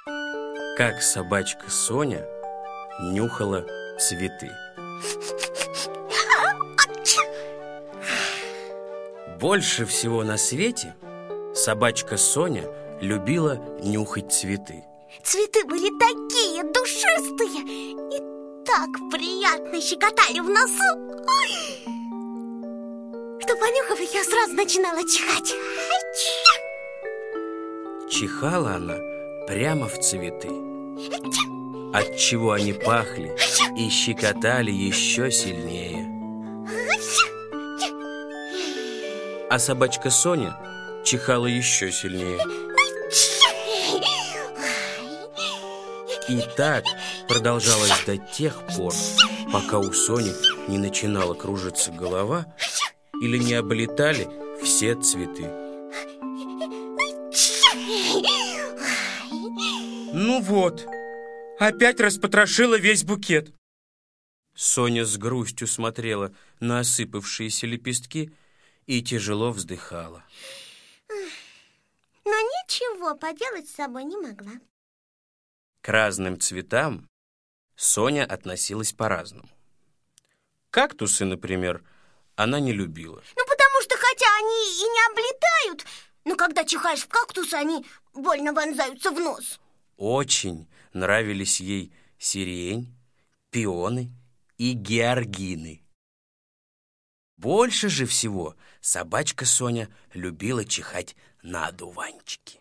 Как собачка Соня нюхала цветы. Больше всего на свете собачка Соня любила нюхать цветы. Цветы были такие душистые и так приятно щекотали в носу, что, понюхав их, я сразу начинала чихать. Чихала она прямо в цветы, отчего они пахли и щекотали еще сильнее. А собачка Соня чихала еще сильнее. И так продолжалось до тех пор, пока у Сони не начинала кружиться голова или не облетали все цветы. Ну вот, опять распотрошила весь букет. Соня с грустью смотрела на осыпавшиеся лепестки и тяжело вздыхала. Но ничего поделать с собой не могла. К разным цветам Соня относилась по-разному. Кактусы, например, она не любила. Ну, потому что хотя они и не облетают, но когда чихаешь в кактусы, они больно вонзаются в нос. Очень нравились ей сирень, пионы и георгины. Больше же всего собачка Соня любила чихать на одуванчики.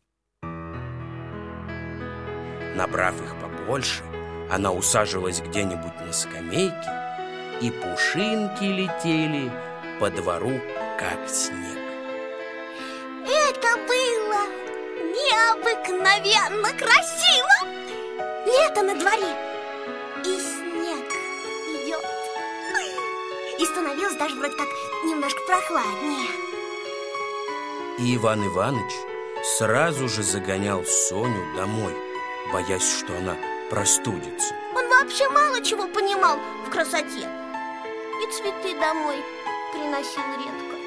Набрав их побольше, она усаживалась где-нибудь на скамейке, и пушинки летели по двору, как снег. Это было необыкновенно красиво! Лето на дворе, и снег идет. И становилось даже вроде как немножко прохладнее. И Иван Иваныч сразу же загонял Соню домой, боясь, что она простудится. Он вообще мало чего понимал в красоте. И цветы домой приносил редко.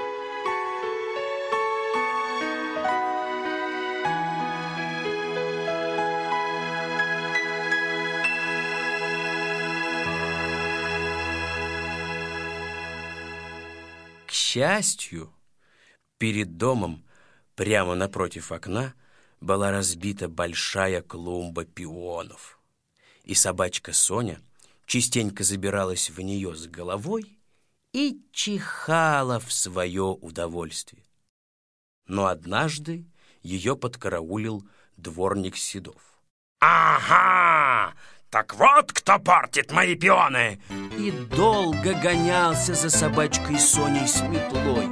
К счастью, перед домом, прямо напротив окна, была разбита большая клумба пионов. И собачка Соня частенько забиралась в нее с головой и чихала в свое удовольствие. Но однажды ее подкараулил дворник Седов. Ага! Так вот кто портит мои пионы! И долго гонялся за собачкой Соней с метлой.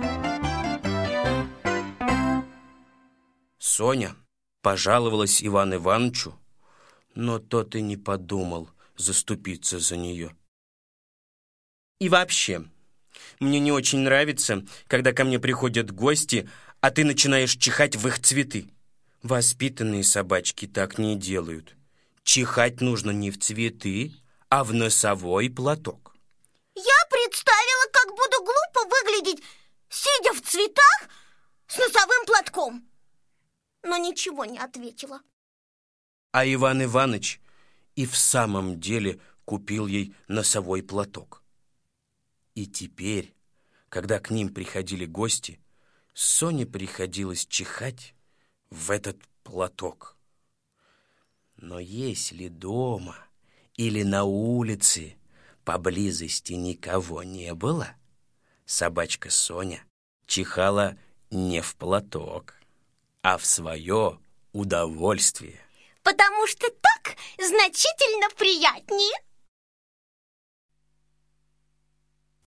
Соня пожаловалась Ивану Ивановичу, но тот и не подумал заступиться за нее. И вообще, мне не очень нравится, когда ко мне приходят гости, а ты начинаешь чихать в их цветы. Воспитанные собачки так не делают. Чихать нужно не в цветы, а в носовой платок. Я представила, как буду глупо выглядеть, сидя в цветах с носовым платком. Но ничего не ответила. А Иван Иваныч и в самом деле купил ей носовой платок. И теперь, когда к ним приходили гости, Соне приходилось чихать в этот платок. Но если дома или на улице поблизости никого не было, собачка Соня чихала не в платок, а в свое удовольствие. Потому что так значительно приятнее.